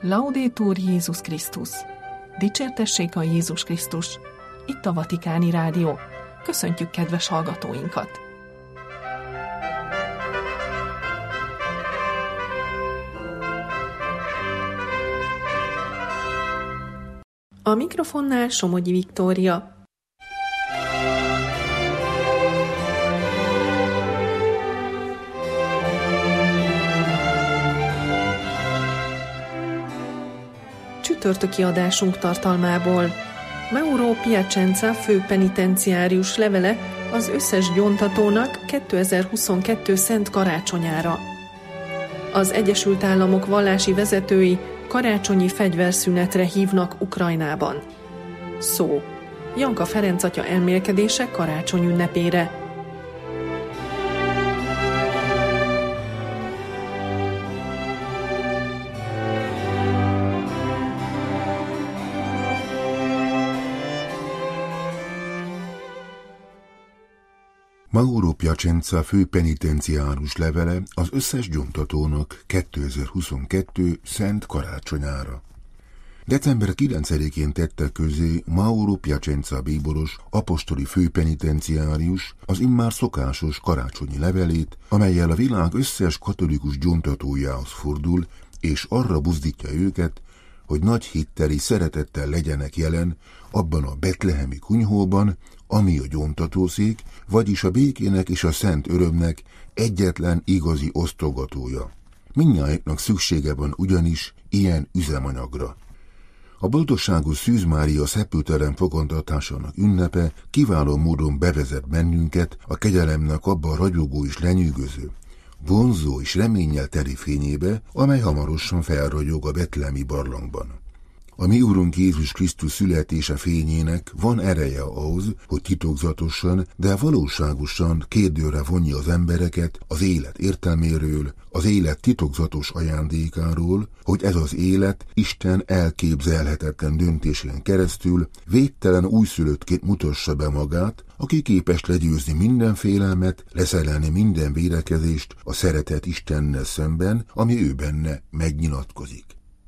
Laudetur Jézus Krisztus! Dicsértessék a Jézus Krisztus! Itt a Vatikáni Rádió. Köszöntjük kedves hallgatóinkat! A mikrofonnál Somogyi Viktória. Csütörtöki adásunk tartalmából: Mauro Piacenza főpenitenciárius levele az összes gyóntatónak 2022. Szent Karácsonyára. Az Egyesült Államok vallási vezetői karácsonyi fegyverszünetre hívnak Ukrajnában. Szó: Janka Ferenc atya elmélkedése karácsony ünnepére. Mauro Piacenza főpenitenciárus levele az összes gyóntatónak 2022. Szent Karácsonyára. December 9-én tette közé Mauro Piacenza bíboros apostoli főpenitenciárius az immár szokásos karácsonyi levelét, amellyel a világ összes katolikus gyóntatójához fordul, és arra buzdítja őket, hogy nagy hitteli szeretettel legyenek jelen abban a betlehemi kunyhóban, ami a gyóntatószék, vagyis a békének és a szent örömnek egyetlen igazi osztogatója. Mindnyájuknak szüksége van ugyanis ilyen üzemanyagra. A boldogságos Szűz Mária szepültelen fogantatásának ünnepe kiváló módon bevezet bennünket a kegyelemnek abba a ragyogó és lenyűgöző, vonzó és reménnyel teli fényébe, amely hamarosan felragyog a betlehemi barlangban. A mi Úrunk Jézus Krisztus születése fényének van ereje ahhoz, hogy titokzatosan, de valóságosan kérdőre vonja az embereket az élet értelméről, az élet titokzatos ajándékáról, hogy ez az élet Isten elképzelhetetlen döntésén keresztül védtelen újszülöttként mutassa be magát, aki képes legyőzni minden félelmet, leszerelni minden védekezést a szeretett Istennel szemben, ami ő benne megnyilatkozik.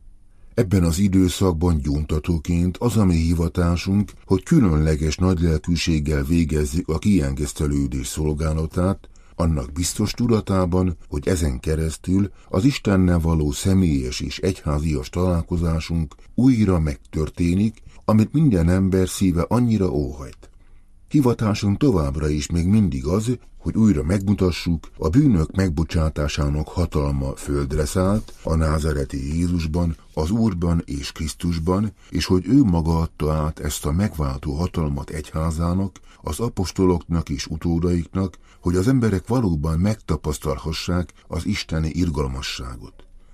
Ebben az időszakban gyóntatóként az a mi hivatásunk, hogy különleges nagylelkűséggel végezzük a kiengesztelődés szolgálatát, annak biztos tudatában, hogy ezen keresztül az Istennel való személyes és egyházias találkozásunk újra megtörténik, amit minden ember szíve annyira óhajt. Hivatásunk továbbra is még mindig az, hogy újra megmutassuk, a bűnök megbocsátásának hatalma földre szállt, a názareti Jézusban, az Úrban és Krisztusban, és hogy ő maga adta át ezt a megváltó hatalmat egyházának, az apostoloknak és utódaiknak, hogy az emberek valóban megtapasztalhassák az isteni irgalmasságot.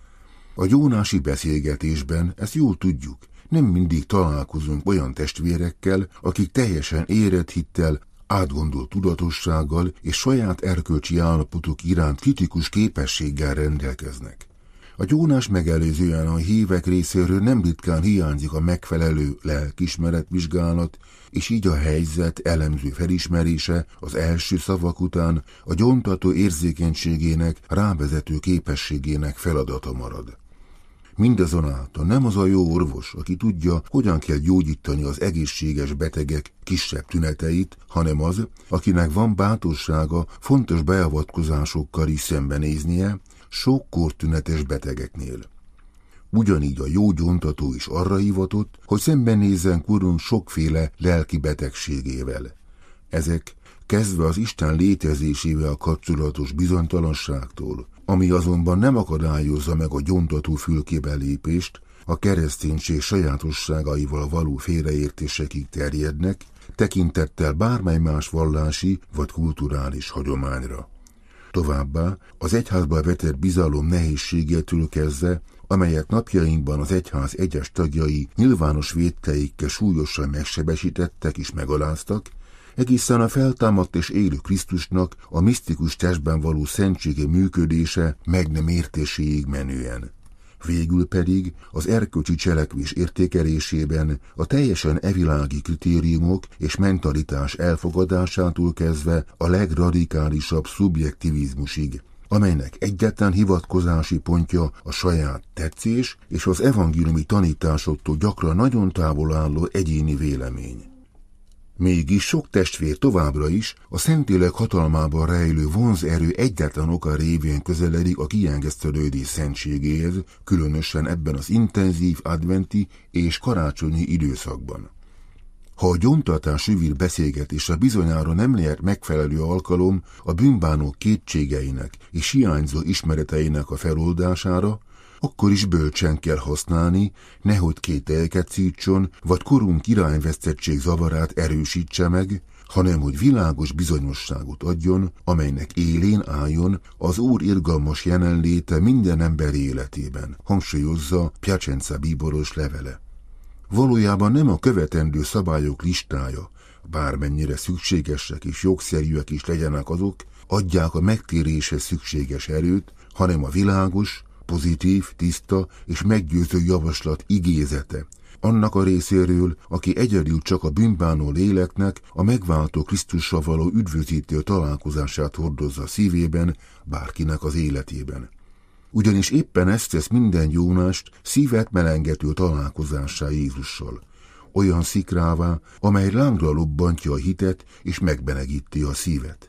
A gyónási beszélgetésben ezt jól tudjuk, nem mindig találkozunk olyan testvérekkel, akik teljesen érett hittel, átgondolt tudatossággal és saját erkölcsi állapotuk iránt kritikus képességgel rendelkeznek. A gyónás megelőzően a hívek részéről nem ritkán hiányzik a megfelelő lelkiismeretvizsgálat, és így a helyzet elemző felismerése az első szavak után a gyóntató érzékenységének, rávezető képességének feladata marad. Mindazonáltal nem az a jó orvos, aki tudja, hogyan kell gyógyítani az egészséges betegek kisebb tüneteit, hanem az, akinek van bátorsága fontos beavatkozásokkal is szembenéznie sok kórtünetes betegeknél. Ugyanígy a jó gyóntató is arra hivatott, hogy szembenézzen Urunk sokféle lelki betegségével. Ezek kezdve az Isten létezésével kapcsolatos bizonytalanságtól, ami azonban nem akadályozza meg a gyóntató fülkébe lépést, a kereszténység sajátosságaival való félreértésekig terjednek, tekintettel bármely más vallási vagy kulturális hagyományra. Továbbá az egyházba vetett bizalom nehézségétől kezdve, amelyet napjainkban az egyház egyes tagjai nyilvános vétkeikkel súlyosan megsebesítettek és megaláztak, egészen a feltámadt és élő Krisztusnak a misztikus testben való szentsége működése meg nem értéséig menően. Végül pedig az erkölcsi cselekvés értékelésében a teljesen evilági kritériumok és mentalitás elfogadásától kezdve a legradikálisabb szubjektivizmusig, amelynek egyetlen hivatkozási pontja a saját tetszés és az evangéliumi tanításoktól gyakran nagyon távol álló egyéni vélemény. Mégis sok testvér továbbra is a Szentlélek hatalmában rejlő vonzerő egyetlen oka révén közeledik a kiengesztelődés szentségéhez, különösen ebben az intenzív adventi és karácsonyi időszakban. Ha a gyóntatás rövid beszélgetése bizonyára nem lehet megfelelő alkalom a bűnbánók kétségeinek és hiányzó ismereteinek a feloldására, akkor is bölcsen kell használni, nehogy kételyeket szítson, vagy korunk irányvesztettség zavarát erősítse meg, hanem hogy világos bizonyosságot adjon, amelynek élén álljon az Úr irgalmas jelenléte minden ember életében, hangsúlyozza Piacenza bíboros levele. Valójában nem a követendő szabályok listája, bármennyire szükségesek és jogszerűek is legyenek azok, adják a megtéréshez szükséges erőt, hanem a világos, pozitív, tiszta és meggyőző javaslat igézete, annak a részéről, aki egyedül csak a bűnbánó léleknek a megváltó Krisztussal való üdvözítő találkozását hordozza szívében, bárkinek az életében. Ugyanis éppen ezt tesz minden Jónást szívet melengető találkozássá Jézussal, olyan szikrává, amely lángra lobbantja a hitet és megbenegíti a szívet.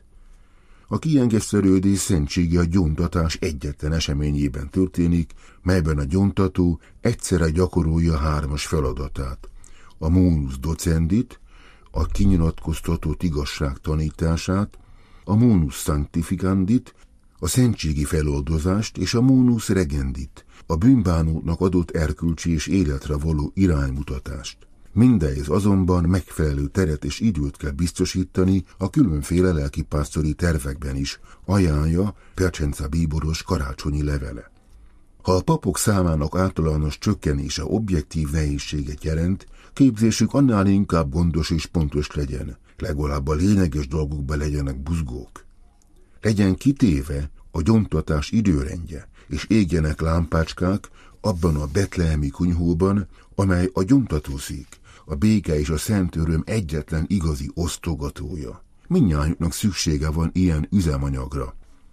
A kiengesztelődés szentsége a gyóntatás egyetlen eseményében történik, melyben a gyóntató egyszerre gyakorolja hármas feladatát. A munus docendit, a kinyilatkoztatott igazság tanítását, a munus sanctificandit, a szentségi feloldozást és a munus regendit, a bűnbánótnak adott erkölcsi és életre való iránymutatást. Mindez azonban megfelelő teret és időt kell biztosítani a különféle lelkipásztori tervekben is, ajánlja Piacenza bíboros karácsonyi levele. Ha a papok számának általános csökkenése objektív nehézséget jelent, képzésük annál inkább gondos és pontos legyen, legalább a lényeges dolgokba legyenek buzgók. Legyen kitéve a gyóntatás időrendje, és égjenek lámpácskák abban a betlehemi kunyhóban, amely a gyóntatószék, a béke és a szent öröm egyetlen igazi osztogatója. Mindnyájunknak szüksége van ilyen üzemanyagra.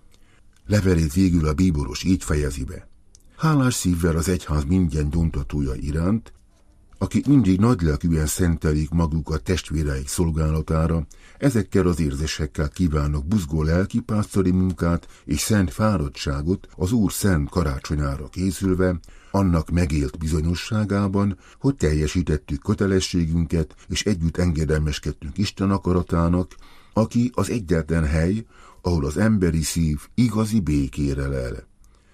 Levelét végül a bíboros így fejezi be. Hálás szívvel az egyház minden gyóntatója iránt, akik mindig nagylelkűen szentelik magukat testvéreik szolgálatára, ezekkel az érzésekkel kívánok buzgó lelkipásztori munkát és szent fáradtságot az Úr szent karácsonyára készülve, annak megélt bizonyosságában, hogy teljesítettük kötelességünket, és együtt engedelmeskedtünk Isten akaratának, aki az egyetlen hely, ahol az emberi szív igazi békére lel.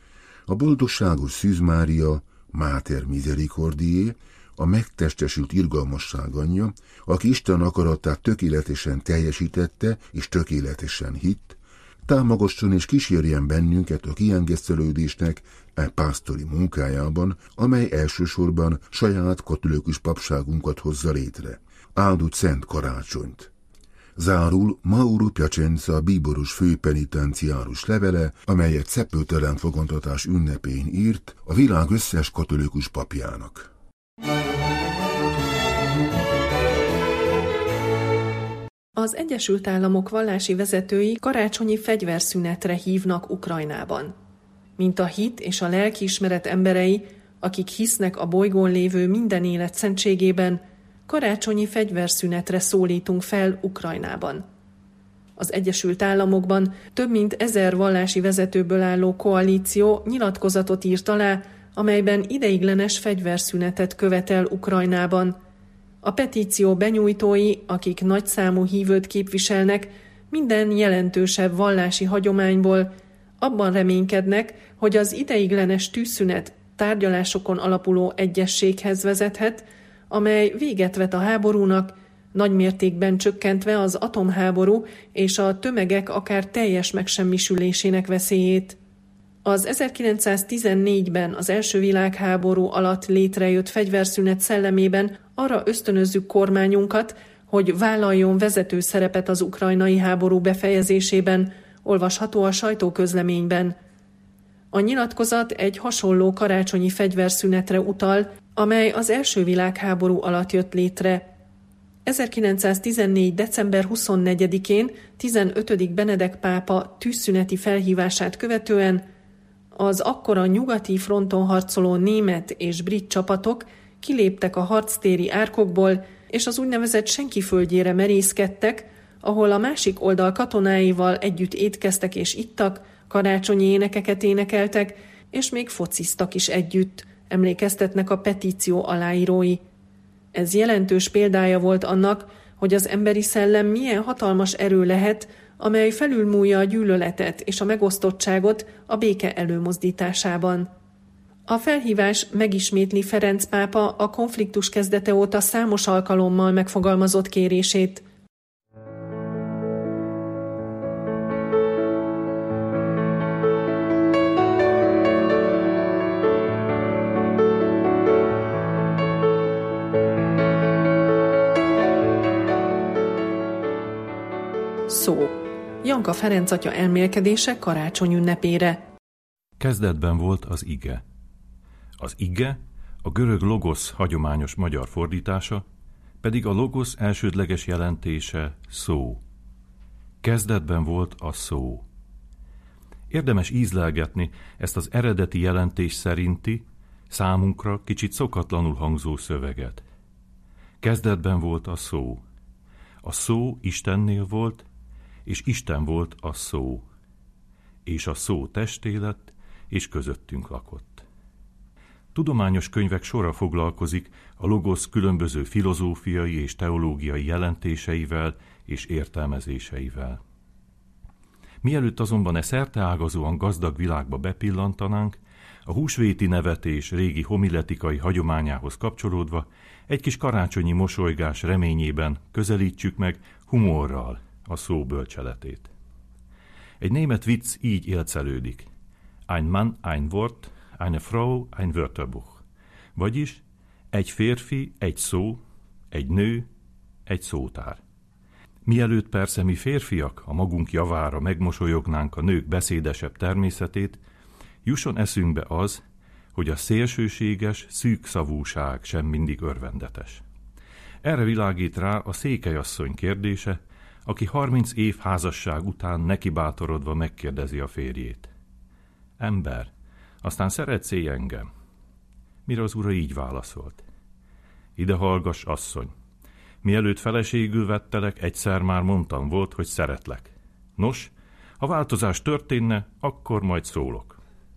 A boldogságos Szűz Mária, Mater Misericordiae, a megtestesült irgalmasság anyja, aki Isten akaratát tökéletesen teljesítette és tökéletesen hitt, támogasson és kísérjen bennünket a kiengesztelődésnek pásztori munkájában, amely elsősorban saját katolikus papságunkat hozza létre. Áldott Szent Karácsonyt! Zárul Mauro Piacenza bíboros főpenitenciárus levele, amelyet szepőtelen fogantatás ünnepén írt a világ összes katolikus papjának. Az Egyesült Államok vallási vezetői karácsonyi fegyverszünetre hívnak Ukrajnában. Mint a hit és a lelkiismeret emberei, akik hisznek a bolygón lévő minden élet szentségében, karácsonyi fegyverszünetre szólítunk fel Ukrajnában. Az Egyesült Államokban több mint 1000 vallási vezetőből álló koalíció nyilatkozatot írt alá, amelyben ideiglenes fegyverszünetet követel Ukrajnában. A petíció benyújtói, akik nagyszámú hívőt képviselnek, minden jelentősebb vallási hagyományból abban reménykednek, hogy az ideiglenes tűzszünet tárgyalásokon alapuló egyezséghez vezethet, amely véget vet a háborúnak, nagymértékben csökkentve az atomháború és a tömegek akár teljes megsemmisülésének veszélyét. Az 1914-ben az első világháború alatt létrejött fegyverszünet szellemében arra ösztönözzük kormányunkat, hogy vállaljon vezető szerepet az ukrajnai háború befejezésében, olvasható a sajtóközleményben. A nyilatkozat egy hasonló karácsonyi fegyverszünetre utal, amely az első világháború alatt jött létre. 1914. december 24-én 15. Benedek pápa tűzszüneti felhívását követően az akkor a nyugati fronton harcoló német és brit csapatok kiléptek a harctéri árkokból, és az úgynevezett senki földjére merészkedtek, ahol a másik oldal katonáival együtt étkeztek és ittak, karácsonyi énekeket énekeltek, és még fociztak is együtt, emlékeztetnek a petíció aláírói. Ez jelentős példája volt annak, hogy az emberi szellem milyen hatalmas erő lehet, amely felülmúlja a gyűlöletet és a megosztottságot a béke előmozdításában. A felhívás megismétli Ferenc pápa a konfliktus kezdete óta számos alkalommal megfogalmazott kérését. Szó. Janka Ferenc atya elmélkedése karácsony ünnepére. Kezdetben volt az ige. Az ige, a görög logosz hagyományos magyar fordítása, pedig a logosz elsődleges jelentése szó. Kezdetben volt a szó. Érdemes ízlelgetni ezt az eredeti jelentés szerinti, számunkra kicsit szokatlanul hangzó szöveget. Kezdetben volt a szó. A szó Istennél volt, és Isten volt a szó. És a szó testé lett, és közöttünk lakott. Tudományos könyvek sora foglalkozik a logosz különböző filozófiai és teológiai jelentéseivel és értelmezéseivel. Mielőtt azonban e szerteágazóan gazdag világba bepillantanánk, a húsvéti nevetés régi homiletikai hagyományához kapcsolódva egy kis karácsonyi mosolygás reményében közelítsük meg humorral a szó bölcseletét. Egy német vicc így élcelődik. Ein Mann, ein Wort, eine Frau, ein Wörterbuch. Vagyis egy férfi, egy szó, egy nő, egy szótár. Mielőtt persze mi férfiak a magunk javára megmosolyognánk a nők beszédesebb természetét, jusson eszünkbe az, hogy a szélsőséges szűkszavúság sem mindig örvendetes. Erre világít rá a székelyasszony kérdése, aki 30 év házasság után nekibátorodva megkérdezi a férjét. Ember, aztán szeretsz engem? Mire az ura így válaszolt. Ide hallgass, asszony. Mielőtt feleségül vettelek, egyszer már mondtam volt, hogy szeretlek. Nos, ha változás történne, akkor majd szólok.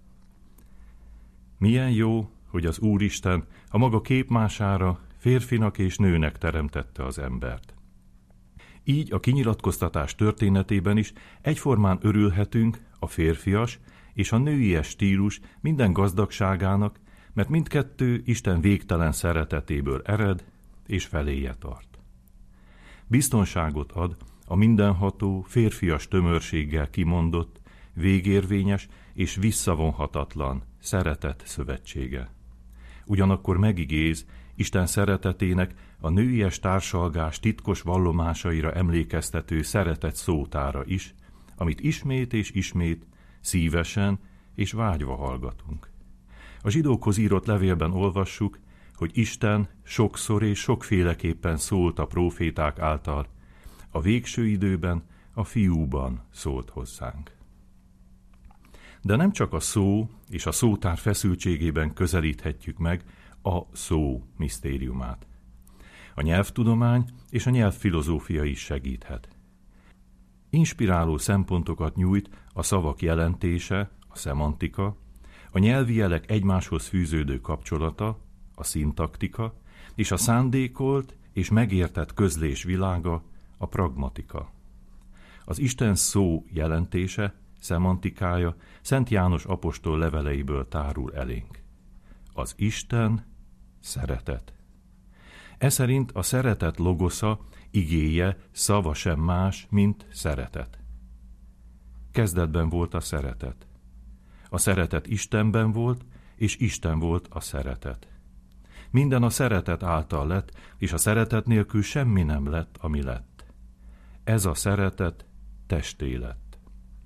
Milyen jó, hogy az Úristen a maga képmására férfinak és nőnek teremtette az embert. Így a kinyilatkoztatás történetében is egyformán örülhetünk a férfias és a nőies stílus minden gazdagságának, mert mindkettő Isten végtelen szeretetéből ered és feléje tart. Biztonságot ad a mindenható férfias tömörséggel kimondott, végérvényes és visszavonhatatlan szeretet szövetsége. Ugyanakkor megigéz Isten szeretetének a nőies társalgás titkos vallomásaira emlékeztető szeretet szótára is, amit ismét és ismét szívesen és vágyva hallgatunk. A zsidókhoz írott levélben olvassuk, hogy Isten sokszor és sokféleképpen szólt a próféták által, a végső időben a Fiúban szólt hozzánk. De nem csak a szó és a szótár feszültségében közelíthetjük meg a szó misztériumát. A nyelvtudomány és a nyelvfilozófia is segíthet. Inspiráló szempontokat nyújt a szavak jelentése, a szemantika, a nyelvi jelek egymáshoz fűződő kapcsolata, a szintaktika, és a szándékolt és megértett közlés világa, a pragmatika. Az Isten szó jelentése, szemantikája Szent János apostol leveleiből tárul elénk. Az Isten szeretet. Eszerint a szeretet logosza, igéje, szava sem más, mint szeretet. Kezdetben volt a szeretet. A szeretet Istenben volt, és Isten volt a szeretet. Minden a szeretet által lett, és a szeretet nélkül semmi nem lett, ami lett. Ez a szeretet testé lett.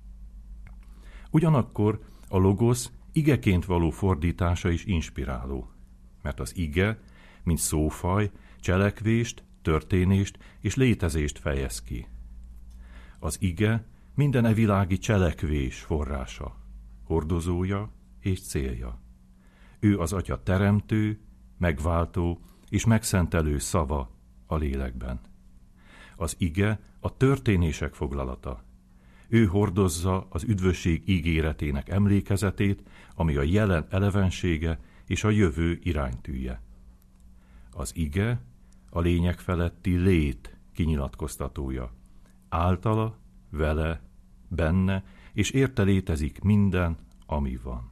Ugyanakkor a logosz igeként való fordítása is inspiráló, mert az ige, mint szófaj, cselekvést, történést és létezést fejez ki. Az ige minden evilági cselekvés forrása, hordozója és célja. Ő az Atya teremtő, megváltó és megszentelő szava a lélekben. Az ige a történések foglalata. Ő hordozza az üdvösség ígéretének emlékezetét, ami a jelen elevensége és a jövő iránytűje. Az ige a lényeg feletti lét kinyilatkoztatója. Általa, vele, benne és érte létezik minden, ami van.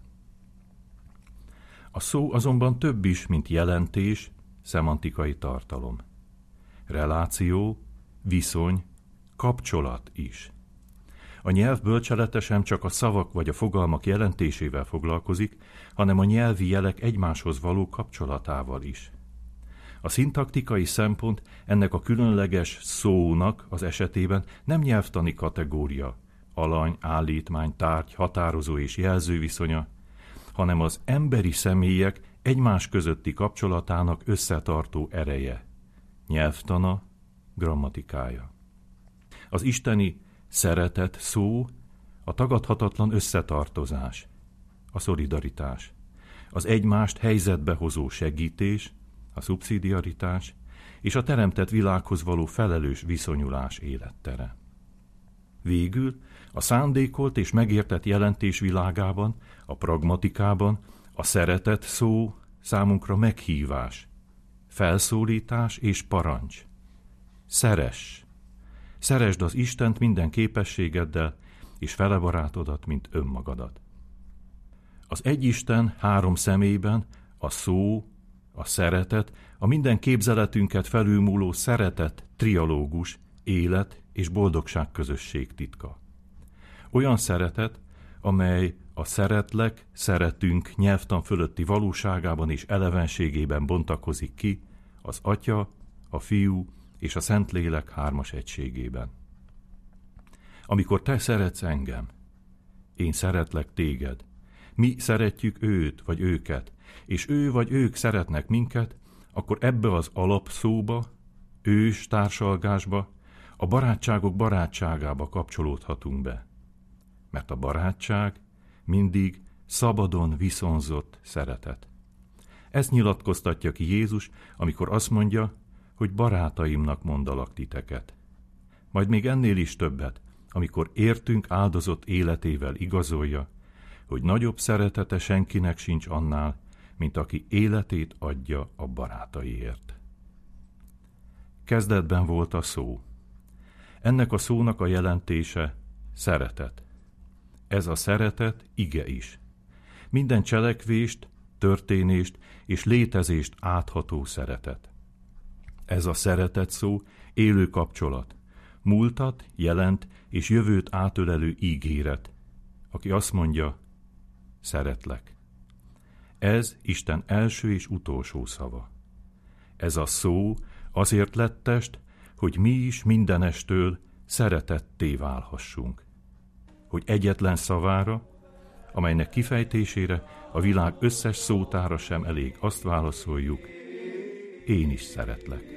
A szó azonban több is, mint jelentés, szemantikai tartalom. Reláció, viszony, kapcsolat is. A nyelv bölcselete sem csak a szavak vagy a fogalmak jelentésével foglalkozik, hanem a nyelvi jelek egymáshoz való kapcsolatával is. A szintaktikai szempont ennek a különleges szónak az esetében nem nyelvtani kategória, alany, állítmány, tárgy, határozó és jelző viszonya, hanem az emberi személyek egymás közötti kapcsolatának összetartó ereje, nyelvtana, grammatikája. Az isteni szeretet szó a tagadhatatlan összetartozás, a szolidaritás, az egymást helyzetbe hozó segítés, a szubszidiaritás és a teremtett világhoz való felelős viszonyulás élettere. Végül a szándékolt és megértett jelentés világában, a pragmatikában a szeretet szó számunkra meghívás, felszólítás és parancs. Szeress! Szeresd az Istent minden képességeddel, és fele barátodat, mint önmagadat. Az egy Isten három személyben a szó, a szeretet, a minden képzeletünket felülmúló szeretet, trialógus, élet és boldogság közösség titka. Olyan szeretet, amely a szeretlek, szeretünk nyelvtan fölötti valóságában és elevenségében bontakozik ki az Atya, a Fiú és a Szentlélek hármas egységében. Amikor te szeretsz engem, én szeretlek téged, mi szeretjük őt vagy őket, és ő vagy ők szeretnek minket, akkor ebbe az alapszóba, ős társalgásba, a barátságok barátságába kapcsolódhatunk be. Mert a barátság mindig szabadon viszonzott szeretet. Ezt nyilatkoztatja ki Jézus, amikor azt mondja, hogy barátaimnak mondalak titeket. Majd még ennél is többet, amikor értünk áldozott életével igazolja, hogy nagyobb szeretete senkinek sincs annál, mint aki életét adja a barátaiért. Kezdetben volt a szó. Ennek a szónak a jelentése szeretet. Ez a szeretet ige is. Minden cselekvést, történést és létezést átható szeretet. Ez a szeretet szó élő kapcsolat, múltat, jelent és jövőt átölelő ígéret, aki azt mondja, szeretlek. Ez Isten első és utolsó szava. Ez a szó azért lett test, hogy mi is mindenestől szeretetté válhassunk. Hogy egyetlen szavára, amelynek kifejtésére a világ összes szótára sem elég, azt válaszoljuk, én is szeretlek.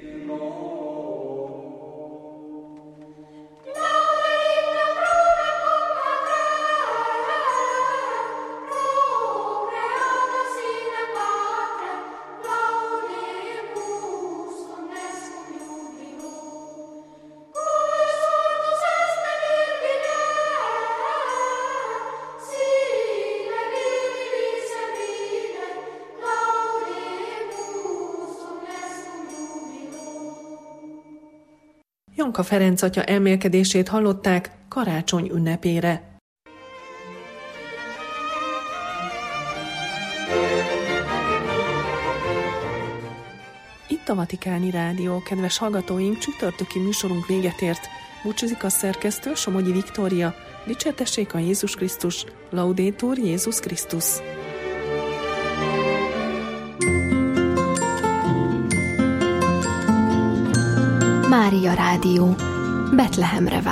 Janka Ferenc atya elmélkedését hallották karácsony ünnepére. Itt a Vatikáni Rádió, kedves hallgatóink, csütörtöki műsorunk véget ért. Búcsúzik a szerkesztő, Somogyi Viktória. Dicsértessék a Jézus Krisztus, Laudetur Jézus Krisztus. Mária Rádió, Betlehemre vár.